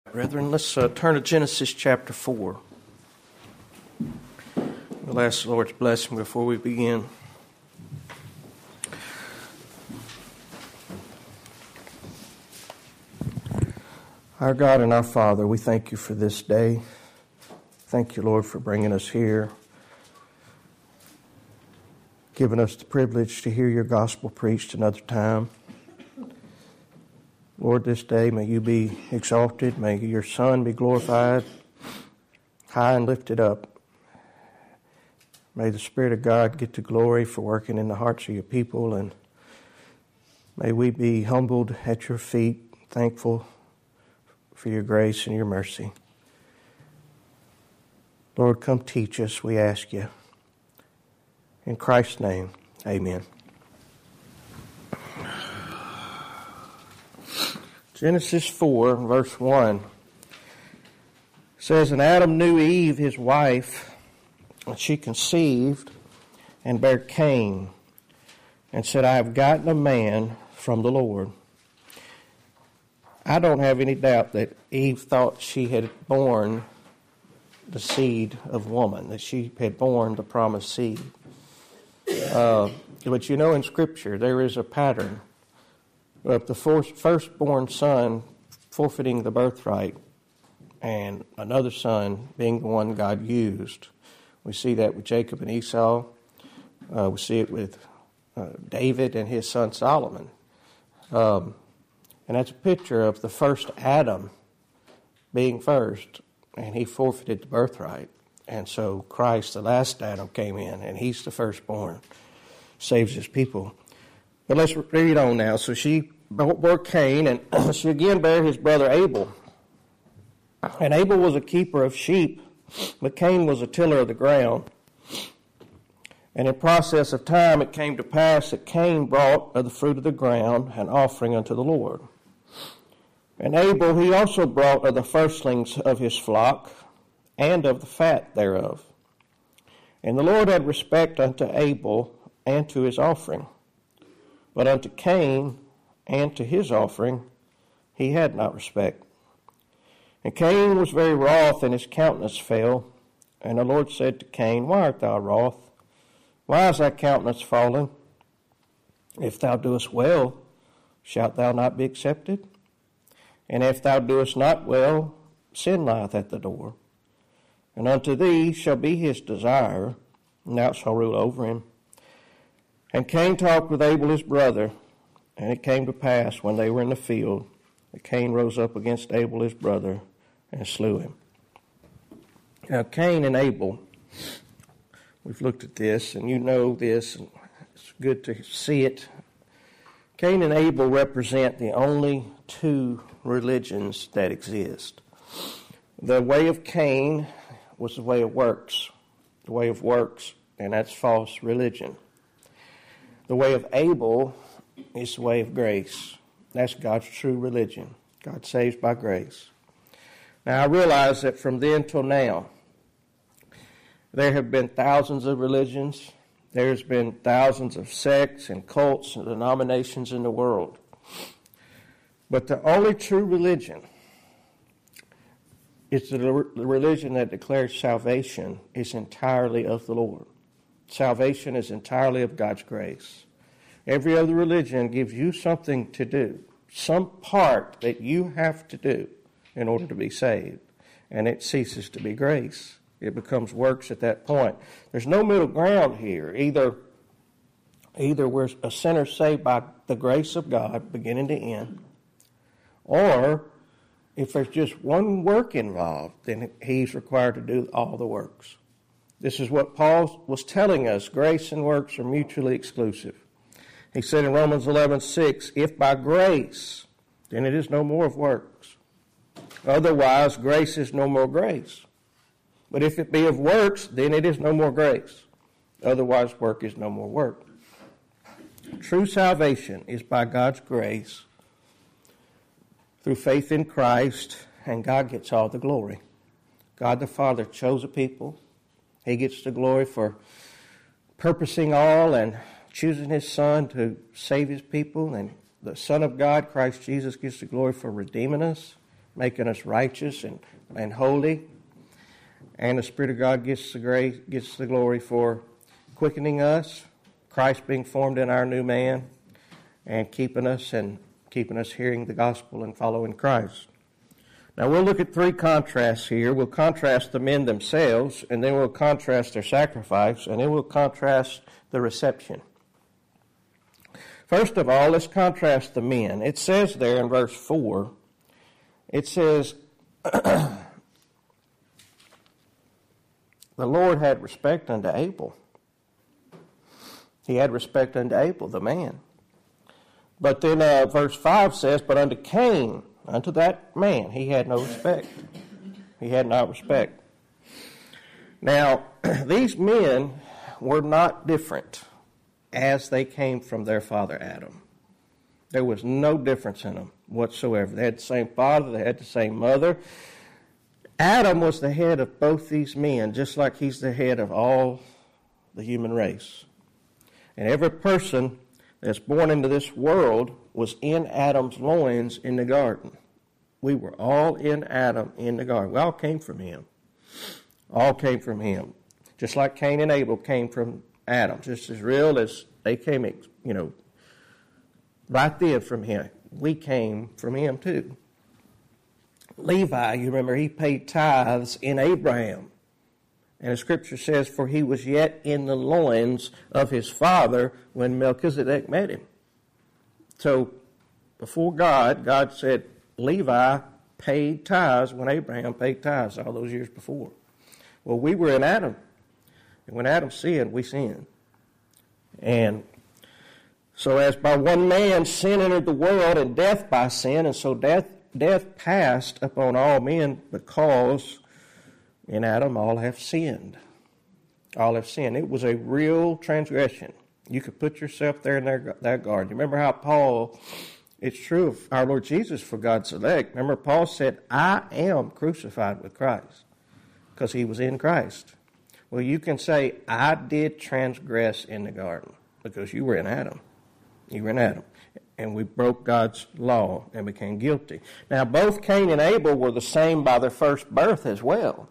Brethren, let's turn to Genesis chapter 4. We'll ask the Lord's blessing before we begin. Our God and our Father, we thank you for this day. Thank you, Lord, for bringing us here, giving us the privilege to hear your gospel preached another time. Lord, this day may you be exalted, may your Son be glorified, high and lifted up. May the Spirit of God get the glory for working in the hearts of your people, and may we be humbled at your feet, thankful for your grace and your mercy. Lord, come teach us, we ask you. In Christ's name, amen. Genesis 4, verse 1 says, And Adam knew Eve, his wife, and she conceived and bare Cain, and said, I have gotten a man from the Lord. I don't have any doubt that Eve thought she had borne the seed of woman, that she had borne the promised seed. But you know, in Scripture, there is a pattern of the firstborn son forfeiting the birthright and another son being the one God used. We see that with Jacob and Esau. We see it with David and his son Solomon. And that's a picture of the first Adam being first, and he forfeited the birthright. And so Christ, the last Adam, came in, and he's the firstborn, saves his people. But let's read on now. So she bore Cain, and she again bare his brother Abel. And Abel was a keeper of sheep, but Cain was a tiller of the ground. And in process of time it came to pass that Cain brought of the fruit of the ground an offering unto the Lord. And Abel he also brought of the firstlings of his flock, and of the fat thereof. And the Lord had respect unto Abel and to his offering. But unto Cain and to his offering he had not respect. And Cain was very wroth, and his countenance fell. And the Lord said to Cain, Why art thou wroth? Why is thy countenance fallen? If thou doest well, shalt thou not be accepted? And if thou doest not well, sin lieth at the door. And unto thee shall be his desire, and thou shalt rule over him. And Cain talked with Abel his brother, and it came to pass when they were in the field that Cain rose up against Abel his brother and slew him. Now Cain and Abel, we've looked at this, and you know this, and it's good to see it. Cain and Abel represent the only two religions that exist. The way of Cain was the way of works, and that's false religion. The way of Abel is the way of grace. That's God's true religion. God saves by grace. Now, I realize that from then till now, there have been thousands of religions. There's been thousands of sects and cults and denominations in the world. But the only true religion is the religion that declares salvation is entirely of the Lord. Salvation is entirely of God's grace. Every other religion gives you something to do, some part that you have to do in order to be saved, and it ceases to be grace. It becomes works at that point. There's no middle ground here. Either we're a sinner saved by the grace of God, beginning to end, or if there's just one work involved, then he's required to do all the works. This is what Paul was telling us. Grace and works are mutually exclusive. He said in Romans 11:6, if by grace, then it is no more of works. Otherwise, grace is no more grace. But if it be of works, then it is no more grace. Otherwise, work is no more work. True salvation is by God's grace through faith in Christ, and God gets all the glory. God the Father chose a people. He gets the glory for purposing all and choosing his Son to save his people. And the Son of God, Christ Jesus, gets the glory for redeeming us making us righteous and holy. And the Spirit of God gets the grace, gets the glory for quickening us, Christ being formed in our new man, and keeping us hearing the gospel and following Christ. Now we'll look at three contrasts here. We'll contrast the men themselves, and then we'll contrast their sacrifice, and then we'll contrast the reception. First of all, let's contrast the men. It says there in verse 4, it says, the Lord had respect unto Abel. He had respect unto Abel, the man. But then verse 5 says, but unto Cain, unto that man, he had no respect. He had not respect. Now, these men were not different as they came from their father Adam. There was no difference in them whatsoever. They had the same father, they had the same mother. Adam was the head of both these men, just like he's the head of all the human race. And every person that's born into this world was in Adam's loins in the garden. We were all in Adam in the garden. We all came from him. All came from him. Just like Cain and Abel came from Adam. Just as real as they came, right then from him. We came from him too. Levi, you remember, he paid tithes in Abraham. And the scripture says, for he was yet in the loins of his father when Melchizedek met him. So, before God said, Levi paid tithes when Abraham paid tithes all those years before. Well, we were in Adam. And when Adam sinned, we sinned. And so as by one man sin entered the world, and death by sin, and so death passed upon all men because in Adam all have sinned. All have sinned. It was a real transgression. You could put yourself there in that garden. You remember how Paul, it's true of our Lord Jesus for God's elect. Remember Paul said, I am crucified with Christ because he was in Christ. Well, you can say, I did transgress in the garden because you were in Adam. You were in Adam. And we broke God's law and became guilty. Now, both Cain and Abel were the same by their first birth as well.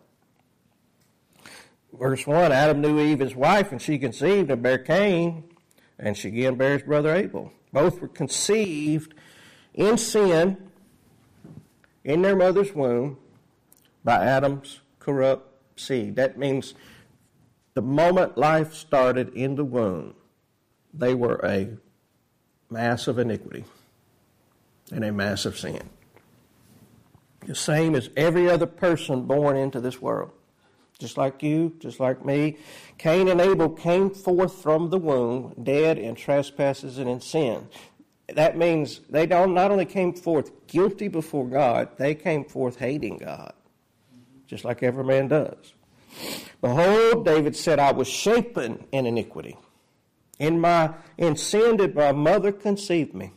Verse 1, Adam knew Eve his wife, and she conceived and bare Cain, and she again bare his brother Abel. Both were conceived in sin in their mother's womb by Adam's corrupt seed. That means the moment life started in the womb, they were a mass of iniquity and a mass of sin. The same as every other person born into this world. Just like you, just like me. Cain and Abel came forth from the womb dead in trespasses and in sin. That means they not only came forth guilty before God, they came forth hating God. Just like every man does. Behold, David said, I was shapen in iniquity. In sin did my mother conceive me.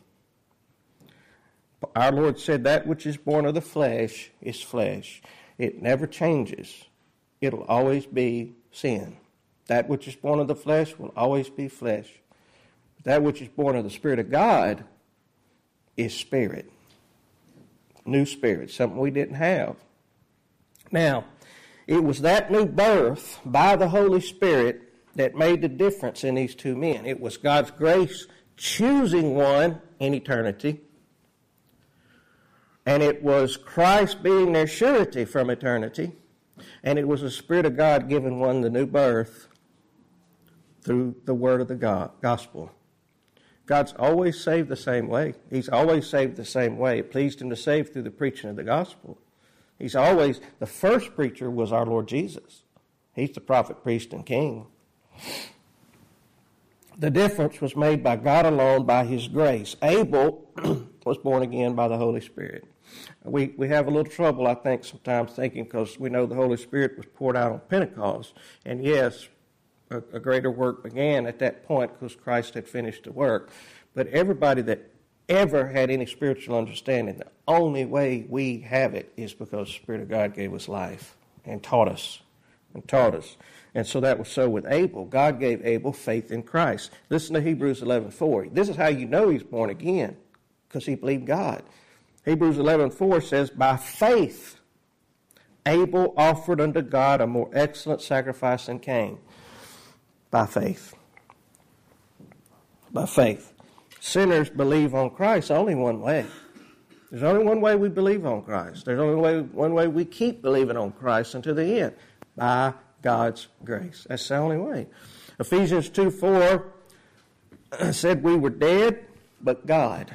Our Lord said, that which is born of the flesh is flesh. It never changes. It'll always be sin. That which is born of the flesh will always be flesh. That which is born of the Spirit of God is spirit. New spirit, something we didn't have. Now, it was that new birth by the Holy Spirit that made the difference in these two men. It was God's grace choosing one in eternity, and it was Christ being their surety from eternity, and it was the Spirit of God giving one the new birth through the word of the gospel. God's always saved the same way. He's always saved the same way. It pleased him to save through the preaching of the gospel. The first preacher was our Lord Jesus. He's the prophet, priest, and king. The difference was made by God alone, by his grace. Abel was born again by the Holy Spirit. We have a little trouble, I think, sometimes thinking, because we know the Holy Spirit was poured out on Pentecost. And yes, a greater work began at that point because Christ had finished the work. But everybody that ever had any spiritual understanding, the only way we have it is because the Spirit of God gave us life and taught us. And so that was so with Abel. God gave Abel faith in Christ. Listen to Hebrews 11:4. This is how you know he's born again, because he believed God. Hebrews 11:4 says, by faith Abel offered unto God a more excellent sacrifice than Cain. By faith. By faith. Sinners believe on Christ only one way. There's only one way we believe on Christ. There's only one way we keep believing on Christ until the end. By God's grace. That's the only way. Ephesians 2:4 said we were dead, but God,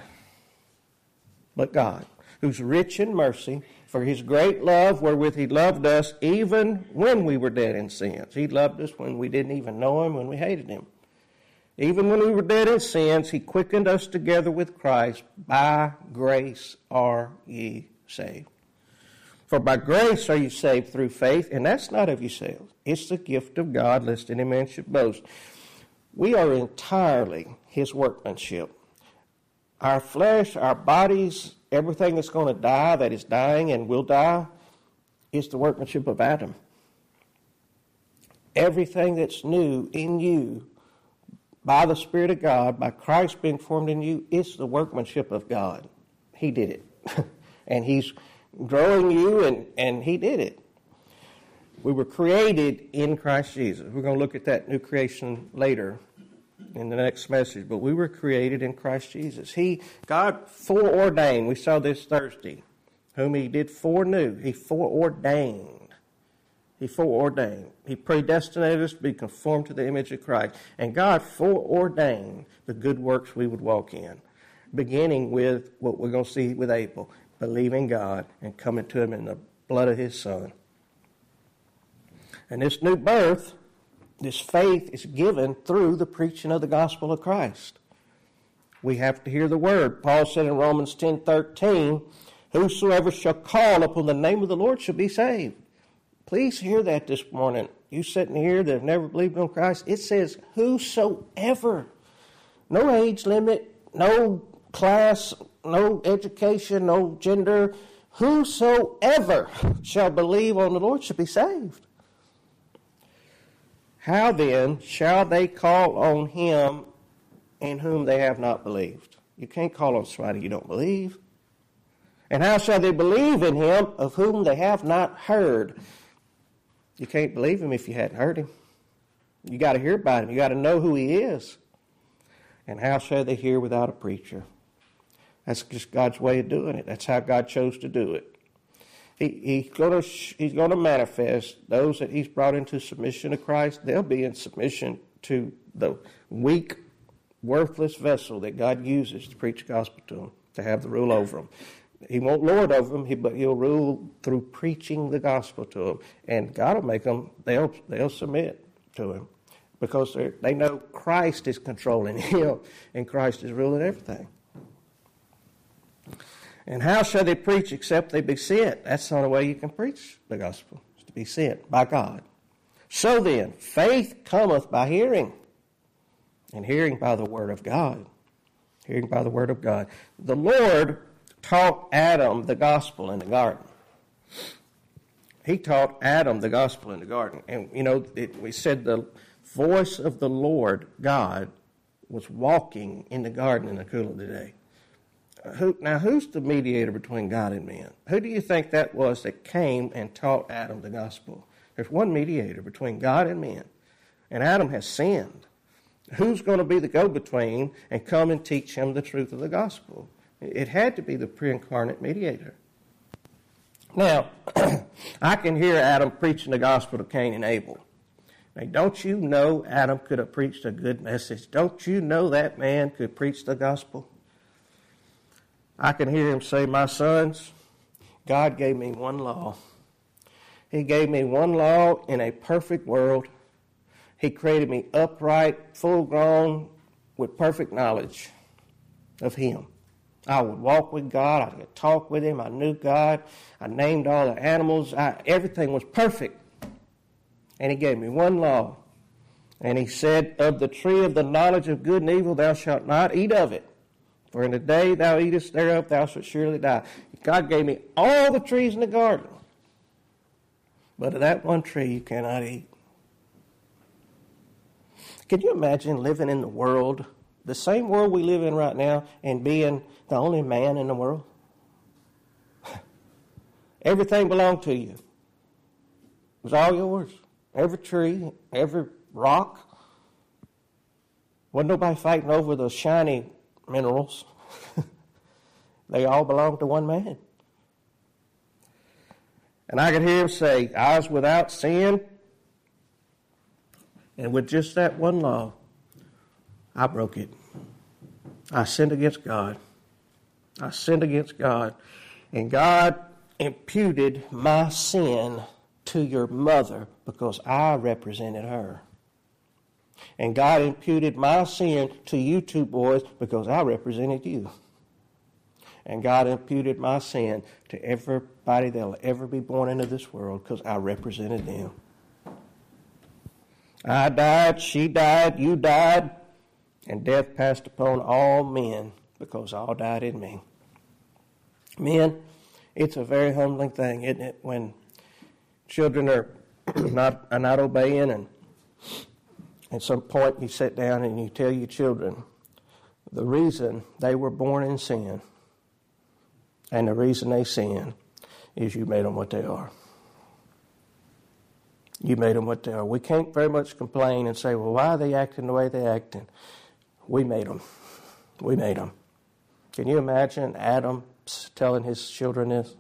who's rich in mercy, for his great love wherewith he loved us, even when we were dead in sins. He loved us when we didn't even know him, when we hated him. Even when we were dead in sins, he quickened us together with Christ. By grace are ye saved. For by grace are you saved through faith, and that's not of yourselves. It's the gift of God, lest any man should boast. We are entirely his workmanship. Our flesh, our bodies, everything that's going to die, that is dying and will die, is the workmanship of Adam. Everything that's new in you, by the Spirit of God, by Christ being formed in you, is the workmanship of God. He did it. And he's growing you, and he did it. We were created in Christ Jesus. We're going to look at that new creation later in the next message, but we were created in Christ Jesus. God foreordained, we saw this Thursday, whom he did foreknew. He foreordained. He predestinated us to be conformed to the image of Christ. And God foreordained the good works we would walk in, beginning with what we're going to see with Abel, believing God and coming to him in the blood of his Son. And this new birth, this faith is given through the preaching of the gospel of Christ. We have to hear the word. Paul said in Romans 10:13, whosoever shall call upon the name of the Lord shall be saved. Please hear that this morning. You sitting here that have never believed on Christ, it says whosoever. No age limit, no class, no education, no gender. Whosoever shall believe on the Lord shall be saved. How then shall they call on him in whom they have not believed? You can't call on somebody you don't believe. And how shall they believe in him of whom they have not heard? You can't believe him if you hadn't heard him. You got to hear about him. You got to know who he is. And how shall they hear without a preacher? That's just God's way of doing it. That's how God chose to do it. He's going to manifest those that he's brought into submission to Christ. They'll be in submission to the weak, worthless vessel that God uses to preach the gospel to them, to have the rule over them. He won't lord over them, but he'll rule through preaching the gospel to them. And God will make them, they'll submit to him because they know Christ is controlling him and Christ is ruling everything. And how shall they preach except they be sent? That's the only way you can preach the gospel, is to be sent by God. So then, faith cometh by hearing, and hearing by the word of God. Hearing by the word of God. The Lord taught Adam the gospel in the garden. He taught Adam the gospel in the garden. And, we said the voice of the Lord God was walking in the garden in the cool of the day. Who's the mediator between God and men? Who do you think that was that came and taught Adam the gospel? There's one mediator between God and men, and Adam has sinned. Who's going to be the go-between and come and teach him the truth of the gospel? It had to be the pre-incarnate mediator. Now, I can hear Adam preaching the gospel to Cain and Abel. Now, don't you know Adam could have preached a good message? Don't you know that man could preach the gospel? I can hear him say, my sons, God gave me one law. He gave me one law in a perfect world. He created me upright, full grown, with perfect knowledge of him. I would walk with God. I could talk with him. I knew God. I named all the animals. Everything was perfect. And he gave me one law. And he said, of the tree of the knowledge of good and evil, thou shalt not eat of it. For in the day thou eatest thereof, thou shalt surely die. God gave me all the trees in the garden. But of that one tree you cannot eat. Can you imagine living in the world, the same world we live in right now, and being the only man in the world? Everything belonged to you. It was all yours. Every tree, every rock. Wasn't nobody fighting over the shiny minerals. They all belonged to one man. And I could hear him say, I was without sin, and with just that one law, I broke it. I sinned against God. I sinned against God. And God imputed my sin to your mother because I represented her. And God imputed my sin to you two boys because I represented you. And God imputed my sin to everybody that will ever be born into this world because I represented them. I died, she died, you died, and death passed upon all men because all died in me. Men, it's a very humbling thing, isn't it, when children are not obeying, and at some point you sit down and you tell your children the reason they were born in sin and the reason they sin is you made them what they are. You made them what they are. We can't very much complain and say, well, why are they acting the way they're acting? We made them. We made them. Can you imagine Adam telling his children this?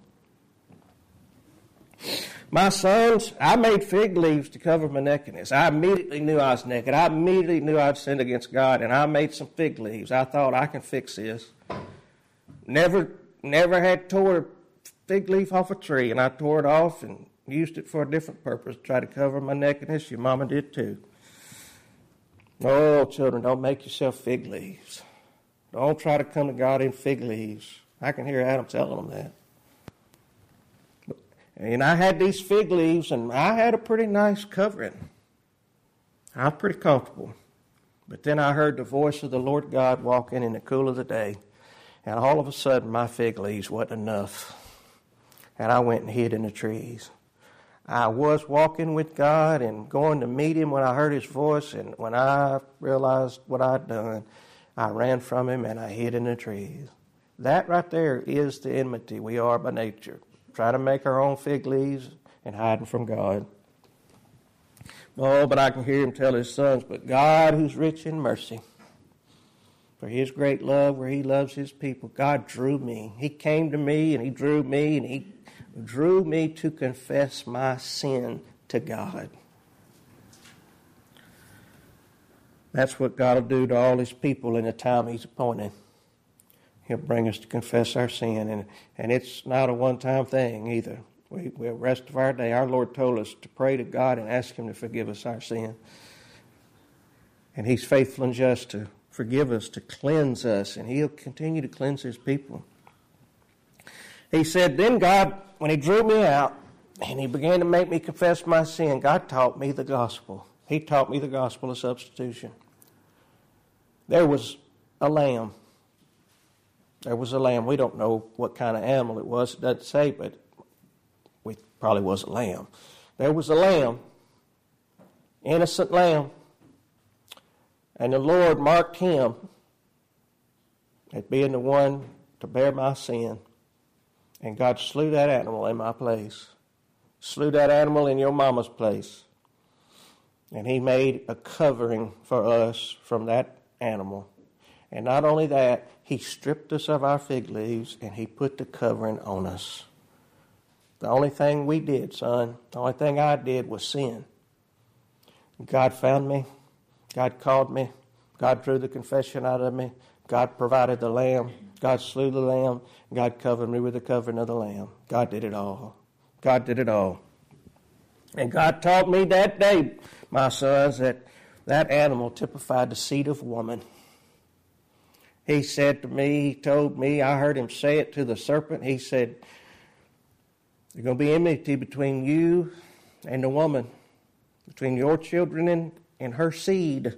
My sons, I made fig leaves to cover my nakedness. I immediately knew I was naked. I immediately knew I'd sinned against God, and I made some fig leaves. I thought, I can fix this. Never had tore a fig leaf off a tree, and I tore it off and used it for a different purpose, to try to cover my nakedness. Your mama did too. Oh, children, don't make yourself fig leaves. Don't try to come to God in fig leaves. I can hear Adam telling them that. And I had these fig leaves, and I had a pretty nice covering. I was pretty comfortable. But then I heard the voice of the Lord God walking in the cool of the day, and all of a sudden my fig leaves wasn't enough. And I went and hid in the trees. I was walking with God and going to meet Him when I heard His voice, and when I realized what I'd done, I ran from Him and I hid in the trees. That right there is the enmity we are by nature. Try to make our own fig leaves and hiding from God. Oh, but I can hear Him tell His sons, but God, who's rich in mercy, for His great love where He loves His people, God drew me. He came to me and He drew me, and He drew me to confess my sin to God. That's what God will do to all His people in the time He's appointed. He'll bring us to confess our sin, and it's not a one-time thing either. The rest of our day, our Lord told us to pray to God and ask Him to forgive us our sin. And He's faithful and just to forgive us, to cleanse us, and He'll continue to cleanse His people. He said, then God, when He drew me out and He began to make me confess my sin, God taught me the gospel. He taught me the gospel of substitution. There was a lamb. There was a lamb. We don't know what kind of animal it was. It doesn't say, but it probably was a lamb. There was a lamb, innocent lamb, and the Lord marked him as being the one to bear my sin. And God slew that animal in my place. Slew that animal in your mama's place. And He made a covering for us from that animal. And not only that, He stripped us of our fig leaves and He put the covering on us. The only thing we did, son, the only thing I did was sin. God found me. God called me. God drew the confession out of me. God provided the lamb. God slew the lamb. God covered me with the covering of the lamb. God did it all. God did it all. And God taught me that day, my sons, that animal typified the seed of woman. He said to me, He told me, I heard Him say it to the serpent. He said, there's going to be enmity between you and the woman, between your children and her seed.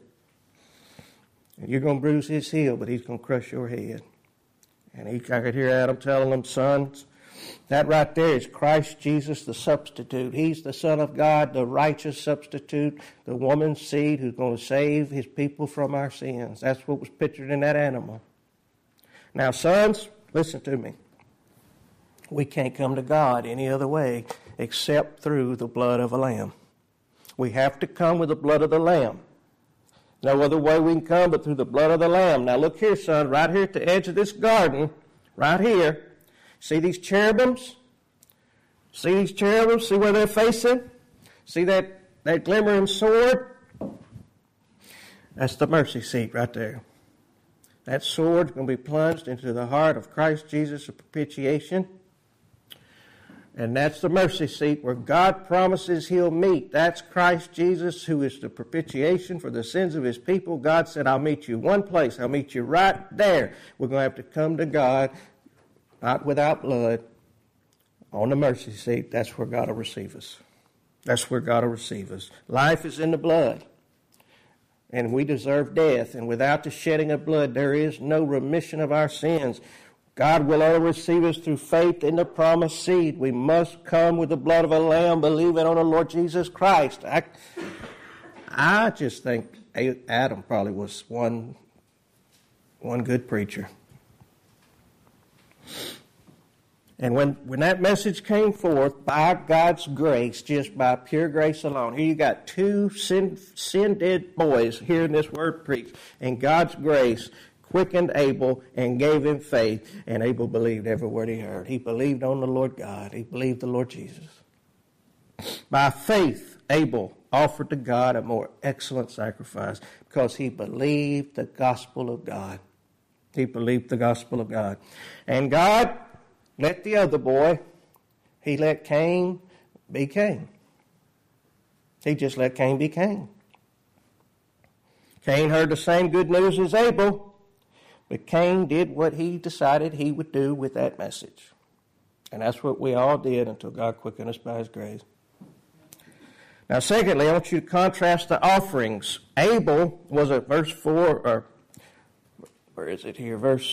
And you're going to bruise his heel, but he's going to crush your head. And I could hear Adam telling them, sons, that right there is Christ Jesus, the substitute. He's the Son of God, the righteous substitute, the woman's seed who's going to save His people from our sins. That's what was pictured in that animal. Now, sons, listen to me. We can't come to God any other way except through the blood of a lamb. We have to come with the blood of the lamb. No other way we can come but through the blood of the lamb. Now look here, son, right here at the edge of this garden, right here. See these cherubims? See these cherubims? See where they're facing? See that glimmering sword? That's the mercy seat right there. That sword is going to be plunged into the heart of Christ Jesus of propitiation. And that's the mercy seat where God promises He'll meet. That's Christ Jesus, who is the propitiation for the sins of His people. God said, I'll meet you one place. I'll meet you right there. We're going to have to come to God, not without blood, on the mercy seat. That's where God will receive us. That's where God will receive us. Life is in the blood. And we deserve death. And without the shedding of blood, there is no remission of our sins. God will only receive us through faith in the promised seed. We must come with the blood of a lamb, believing on the Lord Jesus Christ. I just think Adam probably was one good preacher. And when that message came forth, by God's grace, just by pure grace alone, here you got two sin-dead boys hearing this word preached, and God's grace quickened Abel and gave him faith, and Abel believed every word he heard. He believed on the Lord God. He believed the Lord Jesus. By faith, Abel offered to God a more excellent sacrifice because he believed the gospel of God. He believed the gospel of God. And God let the other boy, He let Cain be Cain. He just let Cain be Cain. Cain heard the same good news as Abel, but Cain did what he decided he would do with that message. And that's what we all did until God quickened us by His grace. Now, secondly, I want you to contrast the offerings. Abel was at verse 4, or where is it here? Verse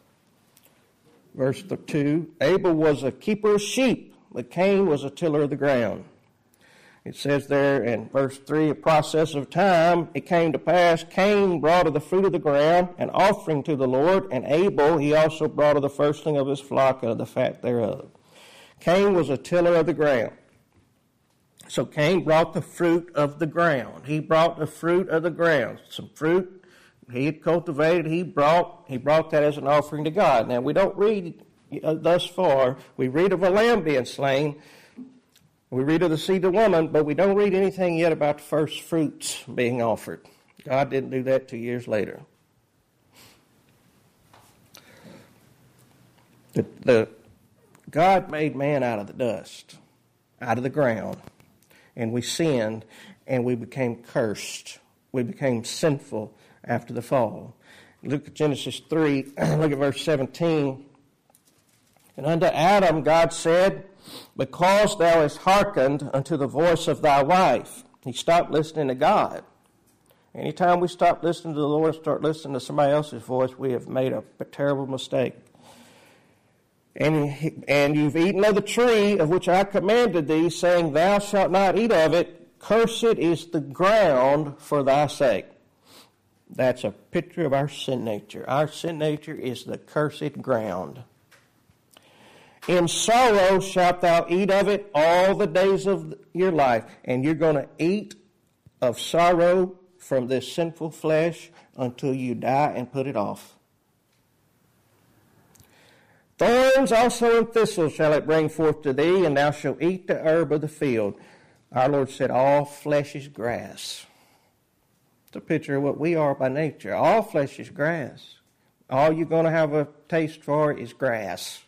2, Abel was a keeper of sheep, but Cain was a tiller of the ground. It says there in verse 3, a process of time, it came to pass, Cain brought of the fruit of the ground an offering to the Lord, and Abel he also brought of the firstling of his flock and of the fat thereof. Cain was a tiller of the ground. So Cain brought the fruit of the ground. He brought the fruit of the ground. Some fruit he had cultivated, he brought that as an offering to God. Now, we don't read thus far. We read of a lamb being slain. We read of the seed of the woman, but we don't read anything yet about the first fruits being offered. God didn't do that 2 years later. God made man out of the dust, out of the ground, and we sinned, and we became cursed. We became sinful after the fall. Look at Genesis 3, look at verse 17. And unto Adam God said, because thou hast hearkened unto the voice of thy wife. He stopped listening to God. Anytime we stop listening to the Lord and start listening to somebody else's voice, we have made a terrible mistake. And you've eaten of the tree of which I commanded thee, saying, thou shalt not eat of it. Cursed is the ground for thy sake. That's a picture of our sin nature. Our sin nature is the cursed ground. In sorrow shalt thou eat of it all the days of your life. And you're going to eat of sorrow from this sinful flesh until you die and put it off. Thorns also and thistles shall it bring forth to thee, and thou shalt eat the herb of the field. Our Lord said, all flesh is grass. It's a picture of what we are by nature. All flesh is grass. All you're going to have a taste for is grass.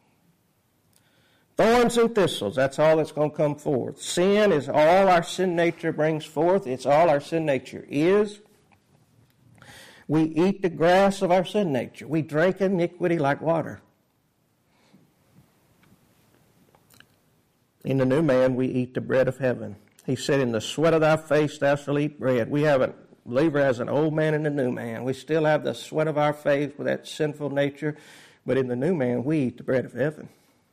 Thorns and thistles, that's all that's going to come forth. Sin is all our sin nature brings forth. It's all our sin nature is. We eat the grass of our sin nature. We drink iniquity like water. In the new man, we eat the bread of heaven. He said, in the sweat of thy face thou shalt eat bread. We haven't. Believer has an old man and a new man. We still have the sweat of our face with that sinful nature, but in the new man, we eat the bread of heaven.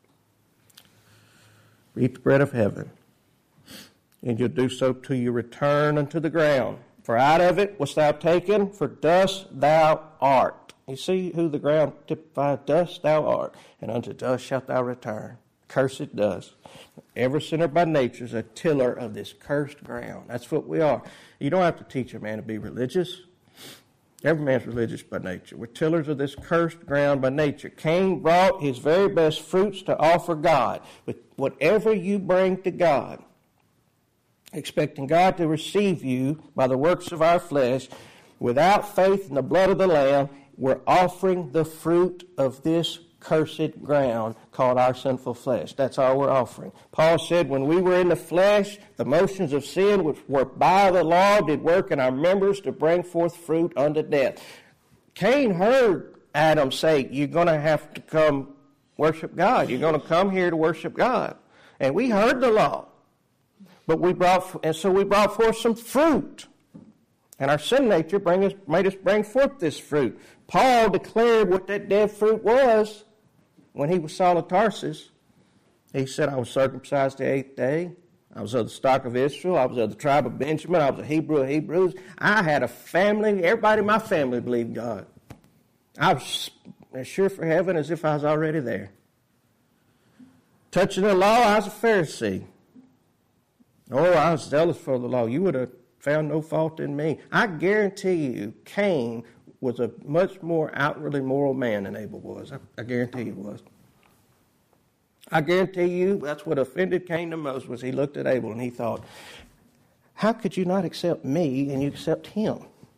We eat the bread of heaven. And you'll do so till you return unto the ground. For out of it wast thou taken, for dust thou art. You see who the ground typifies? Dust thou art, and unto dust shalt thou return. Cursed dust. Every sinner by nature is a tiller of this cursed ground. That's what we are. You don't have to teach a man to be religious. Every man's religious by nature. We're tillers of this cursed ground by nature. Cain brought his very best fruits to offer God. With whatever you bring to God, expecting God to receive you by the works of our flesh, without faith in the blood of the Lamb, we're offering the fruit of this cursed ground called our sinful flesh. That's all we're offering. Paul said, when we were in the flesh, the motions of sin which were by the law did work in our members to bring forth fruit unto death. Cain heard Adam say, you're going to have to come worship God. You're going to come here to worship God. And we heard the law. But we brought forth some fruit. And our sin nature made us bring forth this fruit. Paul declared what that dead fruit was when he was Saul of Tarsus. He said, I was circumcised the 8th day. I was of the stock of Israel. I was of the tribe of Benjamin. I was a Hebrew of Hebrews. I had a family. Everybody in my family believed God. I was as sure for heaven as if I was already there. Touching the law, I was a Pharisee. Oh, I was zealous for the law. You would have found no fault in me. I guarantee you, Cain was a much more outwardly moral man than Abel was. I guarantee he was. I guarantee you that's what offended Cain the most was he looked at Abel and he thought, how could you not accept me and you accept him?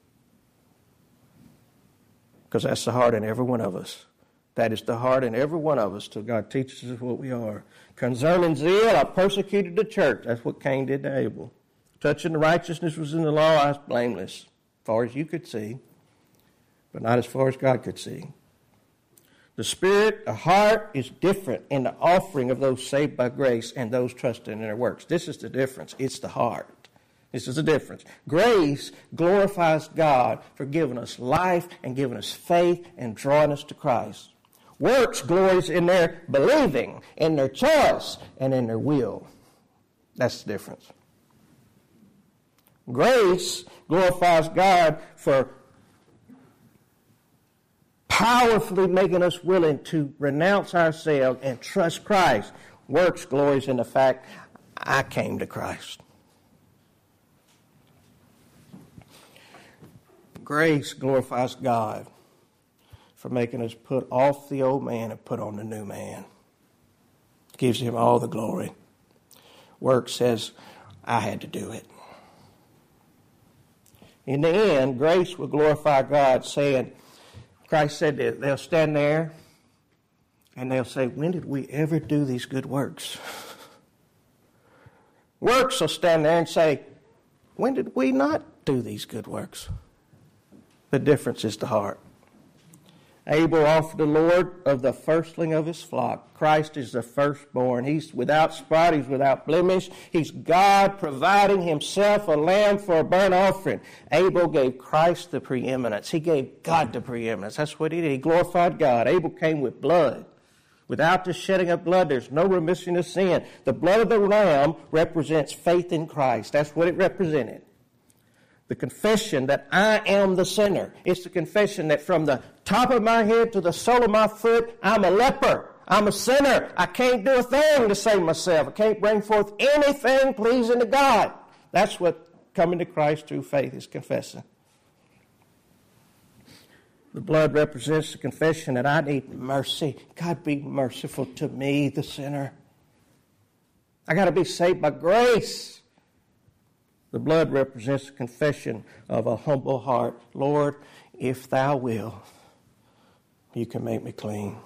Because that's the heart in every one of us. That is the heart in every one of us till God teaches us what we are. Concerning zeal, I persecuted the church. That's what Cain did to Abel. Touching the righteousness was in the law, I was blameless, as far as you could see, but not as far as God could see. The spirit, the heart is different in the offering of those saved by grace and those trusting in their works. This is the difference. It's the heart. This is the difference. Grace glorifies God for giving us life and giving us faith and drawing us to Christ. Works glories in their believing, in their choice, and in their will. That's the difference. Grace glorifies God for powerfully making us willing to renounce ourselves and trust Christ. Works glories in the fact, I came to Christ. Grace glorifies God for making us put off the old man and put on the new man. Gives him all the glory. Works says, I had to do it. In the end, grace will glorify God, saying, Christ said that they'll stand there and they'll say, when did we ever do these good works? Works will stand there and say, when did we not do these good works? The difference is the heart. Abel offered the Lord of the firstling of his flock. Christ is the firstborn. He's without spot. He's without blemish. He's God providing himself a lamb for a burnt offering. Abel gave Christ the preeminence. He gave God the preeminence. That's what he did. He glorified God. Abel came with blood. Without the shedding of blood, there's no remission of sin. The blood of the lamb represents faith in Christ. That's what it represented. The confession that I am the sinner. It's the confession that from the top of my head to the sole of my foot, I'm a leper. I'm a sinner. I can't do a thing to save myself. I can't bring forth anything pleasing to God. That's what coming to Christ through faith is confessing. The blood represents the confession that I need mercy. God, be merciful to me, the sinner. I got to be saved by grace. The blood represents the confession of a humble heart. Lord, if thou will, you can make me clean.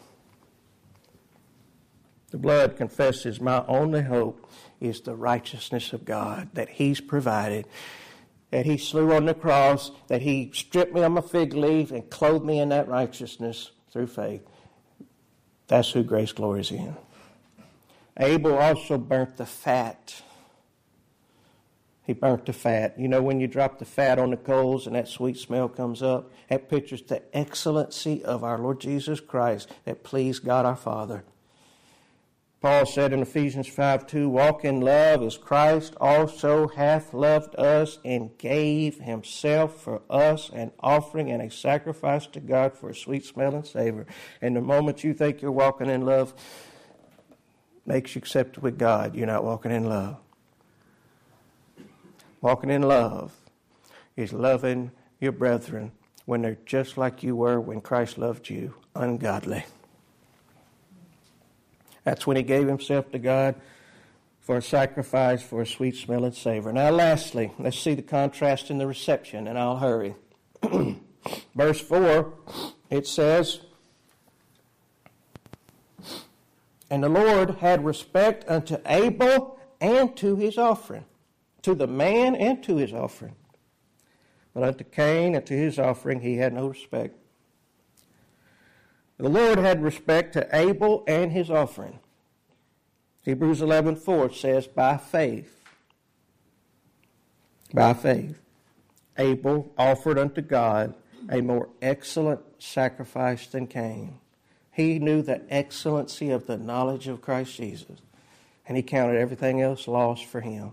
The blood confesses my only hope is the righteousness of God that he's provided, that he slew on the cross, that he stripped me of my fig leaf and clothed me in that righteousness through faith. That's who grace glories in. Abel also burnt the fat. He burnt the fat. You know, when you drop the fat on the coals and that sweet smell comes up, that pictures the excellency of our Lord Jesus Christ that pleased God our Father. Paul said in Ephesians 5:2, walk in love as Christ also hath loved us and gave himself for us, an offering and a sacrifice to God for a sweet-smelling savor. And the moment you think you're walking in love makes you accepted with God, you're not walking in love. Walking in love is loving your brethren when they're just like you were when Christ loved you, ungodly. That's when he gave himself to God for a sacrifice, for a sweet-smelling savor. Now, lastly, let's see the contrast in the reception, and I'll hurry. Verse 4, it says, and the Lord had respect unto Abel and to his offering, to the man and to his offering. But unto Cain and to his offering he had no respect. The Lord had respect to Abel and his offering. Hebrews 11:4 says, by faith, Abel offered unto God a more excellent sacrifice than Cain. He knew the excellency of the knowledge of Christ Jesus, and he counted everything else lost for him.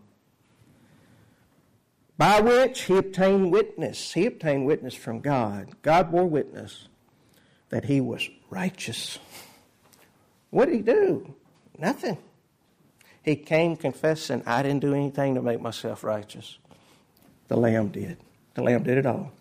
By which he obtained witness. He obtained witness from God. God bore witness that he was righteous. What did he do? Nothing. He came confessing, I didn't do anything to make myself righteous. The Lamb did. The Lamb did it all.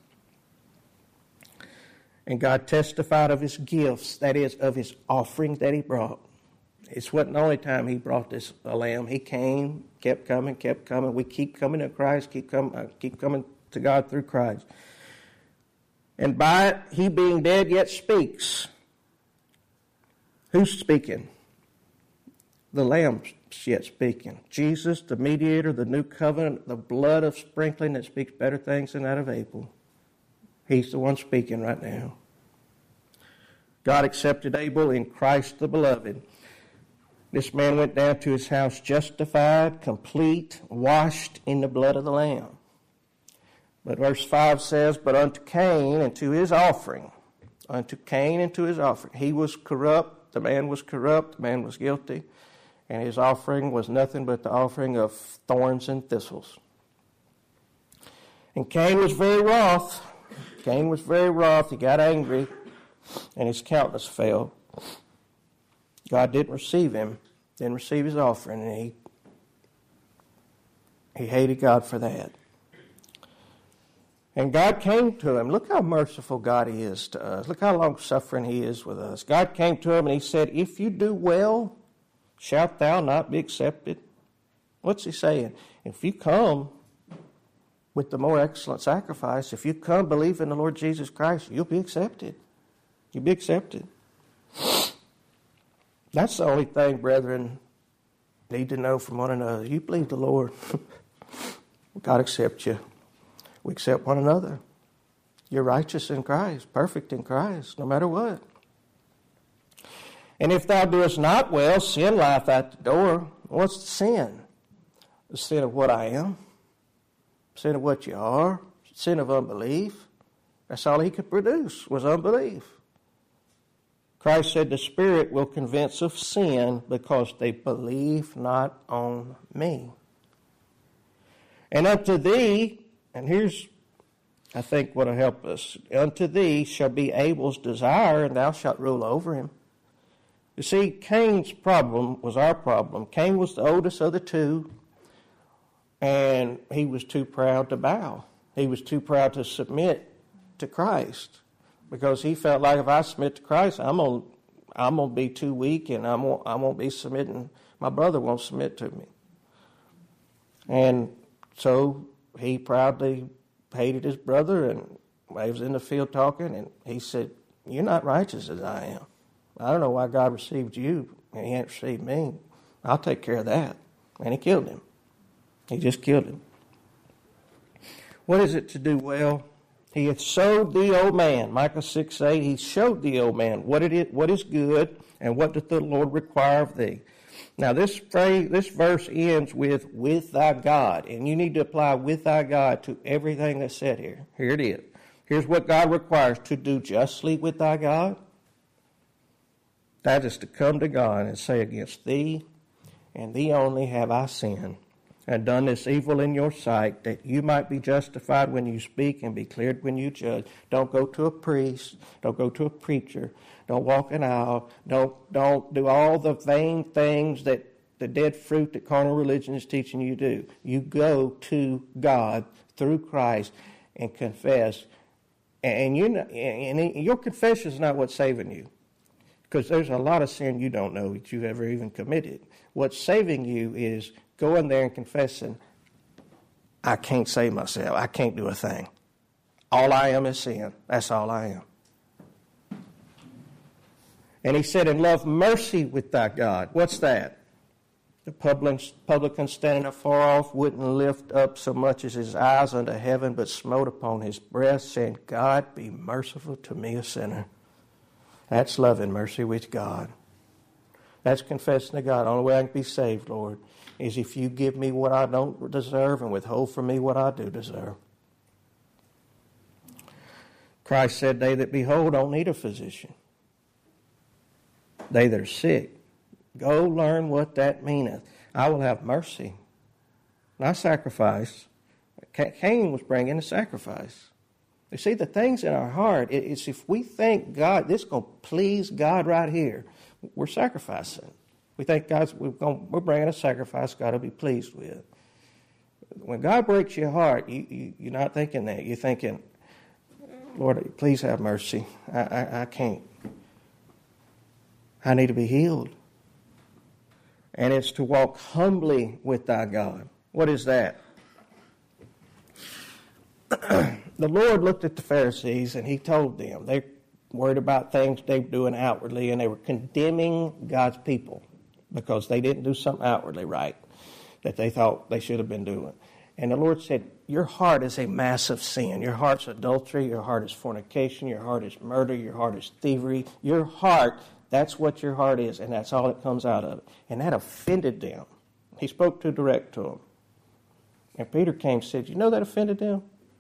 And God testified of his gifts, that is, of his offering that he brought. It wasn't the only time he brought this lamb. He came, kept coming. We keep coming to Christ, keep coming to God through Christ. And by it, he being dead yet speaks. Who's speaking? The Lamb's yet speaking. Jesus, the mediator, the new covenant, the blood of sprinkling that speaks better things than that of Abel. He's the one speaking right now. God accepted Abel in Christ the beloved. This man went down to his house justified, complete, washed in the blood of the Lamb. But verse 5 says, but unto Cain and to his offering. Unto Cain and to his offering. He was corrupt, the man was corrupt, the man was guilty, and his offering was nothing but the offering of thorns and thistles. And Cain was very wroth. He got angry, and his countenance fell. God didn't receive him, didn't receive his offering, and he hated God for that. And God came to him. Look how merciful God is to us. Look how long-suffering he is with us. God came to him and he said, if you do well, shalt thou not be accepted? What's he saying? If you come with the more excellent sacrifice, if you come believe in the Lord Jesus Christ, you'll be accepted. You'll be accepted. That's the only thing, brethren, need to know from one another. You believe the Lord. God accepts you. We accept one another. You're righteous in Christ, perfect in Christ, no matter what. And if thou doest not well, sin lieth at the door. What's the sin? The sin of what I am. Sin of what you are. Sin of unbelief. That's all he could produce, was unbelief. Christ said the Spirit will convince of sin because they believe not on me. And unto thee, and here's, I think, what will help us. Unto thee shall be Abel's desire, and thou shalt rule over him. You see, Cain's problem was our problem. Cain was the oldest of the two, and he was too proud to bow. He was too proud to submit to Christ, because he felt like if I submit to Christ, I'm gonna be too weak, and I won't be submitting. My brother won't submit to me, and so he proudly hated his brother, and he was in the field talking, and he said, "You're not righteous as I am. I don't know why God received you, and he ain't received me. I'll take care of that." And he killed him. He just killed him. What is it to do well? He hath showed the old man, Micah 6:8, he showed the old man what is good, and what doth the Lord require of thee. Now this verse ends with thy God, and you need to apply with thy God to everything that's said here. Here it is. Here's what God requires: to do justly with thy God, That is to come to God and say, against thee and thee only have I sinned, and done this evil in your sight, that you might be justified when you speak and be cleared when you judge. Don't go to a priest. Don't go to a preacher. Don't walk an aisle. Don't do all the vain things that the dead fruit that carnal religion is teaching you to do. You go to God through Christ and confess. And your confession is not what's saving you, because there's a lot of sin you don't know that you've ever even committed. What's saving you is going there and confessing, I can't save myself. I can't do a thing. All I am is sin. That's all I am. And he said, and love mercy with thy God. What's that? The publican standing afar off wouldn't lift up so much as his eyes unto heaven, but smote upon his breast, saying, God, be merciful to me, a sinner. That's loving mercy with God. That's confessing to God. The only way I can be saved, Lord, is if you give me what I don't deserve and withhold from me what I do deserve. Christ said, they that be whole don't need a physician. They that are sick. Go learn what that meaneth. I will have mercy, not sacrifice. Cain was bringing a sacrifice. You see, the things in our heart, it's if we think God, this is going to please God right here, we're sacrificing. We think we're bringing a sacrifice God will be pleased with. When God breaks your heart, you're not thinking that. You're thinking, Lord, please have mercy. I can't. I need to be healed. And it's to walk humbly with thy God. What is that? The Lord looked at the Pharisees and he told them, they worried about things they were doing outwardly, and they were condemning God's people because they didn't do something outwardly right that they thought they should have been doing. And the Lord said, your heart is a massive sin. Your heart's adultery, your heart is fornication, your heart is murder, your heart is thievery. Your heart, that's what your heart is, and that's all that comes out of it. And that offended them. He spoke too direct to them. And Peter came and said, you know that offended them?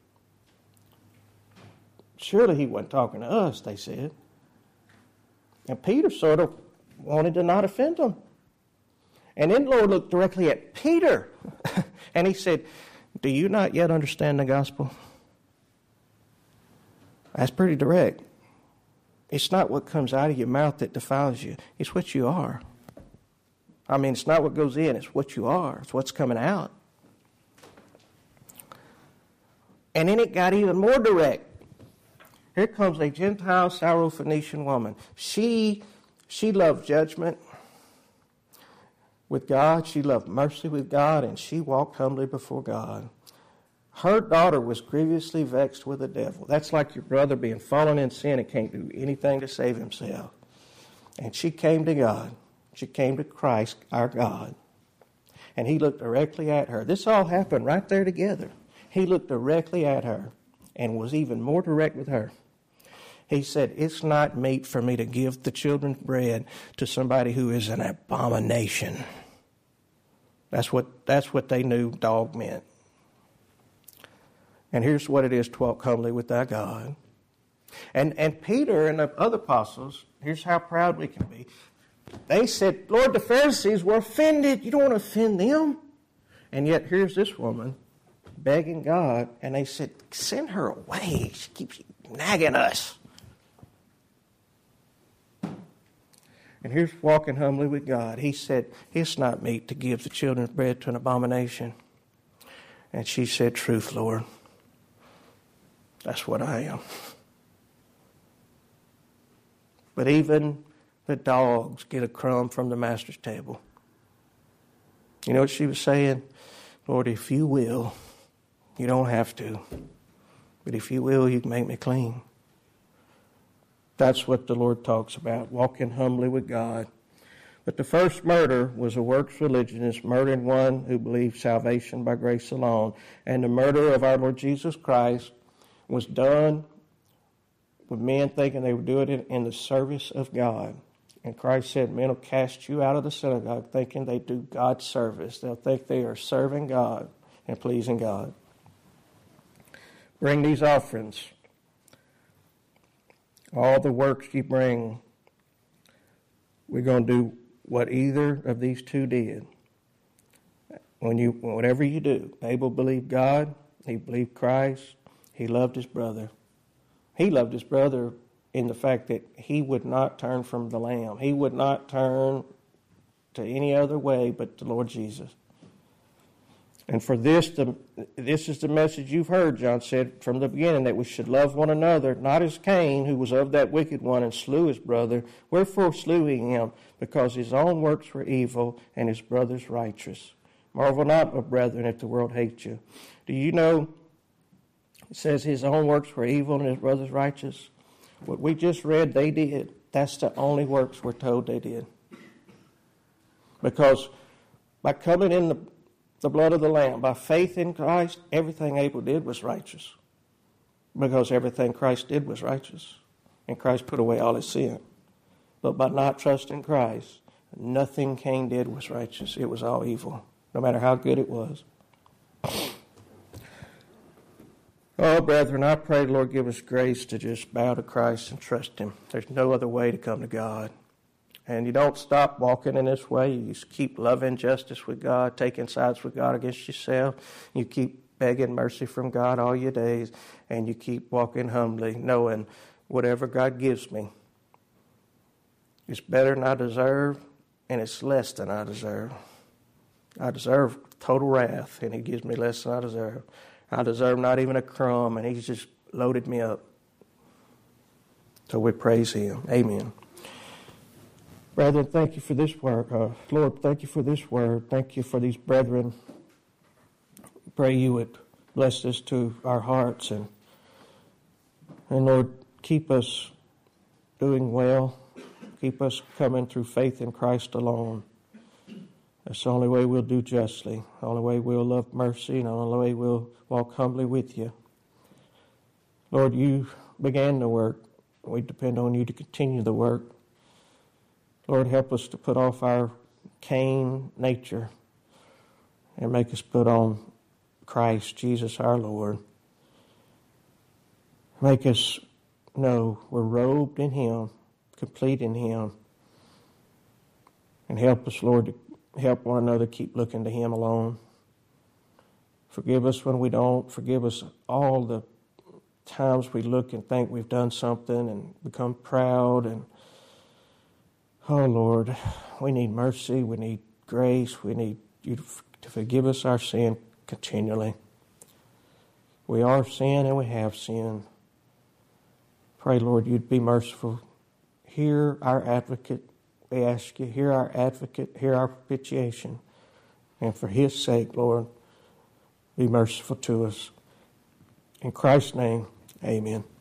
Surely he wasn't talking to us, they said. And Peter sort of wanted to not offend them. And then the Lord looked directly at Peter, and he said, do you not yet understand the gospel? That's pretty direct. It's not what comes out of your mouth that defiles you. It's what you are. I mean, it's not what goes in. It's what you are. It's what's coming out. And then it got even more direct. Here comes a Gentile Syrophoenician woman. She loved judgment with God. She loved mercy with God, and she walked humbly before God. Her daughter was grievously vexed with the devil. That's like your brother being fallen in sin and can't do anything to save himself. And she came to God. She came to Christ, our God. And he looked directly at her. This all happened right there together. He looked directly at her and was even more direct with her. He said, it's not meet for me to give the children's bread to somebody who is an abomination. That's what they knew dog meant. And here's what it is to walk humbly with thy God. And Peter and the other apostles, here's how proud we can be. They said, Lord, the Pharisees were offended. You don't want to offend them. And yet here's this woman begging God, and they said, send her away. She keeps nagging us. And here's walking humbly with God. He said, it's not meet to give the children's bread to an abomination. And she said, truth, Lord. That's what I am. But even the dogs get a crumb from the master's table. You know what she was saying? Lord, if you will, you don't have to. But if you will, you can make me clean. That's what the Lord talks about, walking humbly with God. But the first murder was a works religionist murdering one who believed salvation by grace alone. And the murder of our Lord Jesus Christ was done with men thinking they were doing it in the service of God. And Christ said, men will cast you out of the synagogue thinking they do God's service. They'll think they are serving God and pleasing God. Bring these offerings. All the works you bring we're going to do what either of these two did. Whatever you do, Abel believed God, he believed Christ, he loved his brother. He loved his brother in the fact that he would not turn from the Lamb. He would not turn to any other way but the Lord Jesus. And for this is the message you've heard, John said from the beginning, that we should love one another, not as Cain, who was of that wicked one and slew his brother. Wherefore slew he him? Because his own works were evil and his brother's righteous. Marvel not, my brethren, if the world hates you. Do you know, it says his own works were evil and his brother's righteous? What we just read, they did. That's the only works we're told they did. Because by coming in the blood of the Lamb, by faith in Christ, everything Abel did was righteous. Because everything Christ did was righteous. And Christ put away all his sin. But by not trusting Christ, nothing Cain did was righteous. It was all evil, no matter how good it was. Oh, brethren, I pray, Lord, give us grace to just bow to Christ and trust him. There's no other way to come to God. And you don't stop walking in this way. You just keep loving justice with God, taking sides with God against yourself. You keep begging mercy from God all your days. And you keep walking humbly, knowing whatever God gives me is better than I deserve, and it's less than I deserve. I deserve total wrath, and he gives me less than I deserve. I deserve not even a crumb, and he's just loaded me up. So we praise him. Amen. Brethren, thank you for this word. Lord, thank you for this word. Thank you for these brethren. Pray you would bless this to our hearts. And Lord, keep us doing well. Keep us coming through faith in Christ alone. That's the only way we'll do justly. The only way we'll love mercy. And the only way we'll walk humbly with you. Lord, you began the work. We depend on you to continue the work. Lord, help us to put off our Cain nature and make us put on Christ, Jesus our Lord. Make us know we're robed in him, complete in him. And help us, Lord, to help one another keep looking to him alone. Forgive us when we don't. Forgive us all the times we look and think we've done something and become proud. And oh, Lord, we need mercy. We need grace. We need you to forgive us our sin continually. We are sin and we have sinned. Pray, Lord, you'd be merciful. Hear our advocate. We ask you, hear our advocate, hear our propitiation. And for his sake, Lord, be merciful to us. In Christ's name, amen.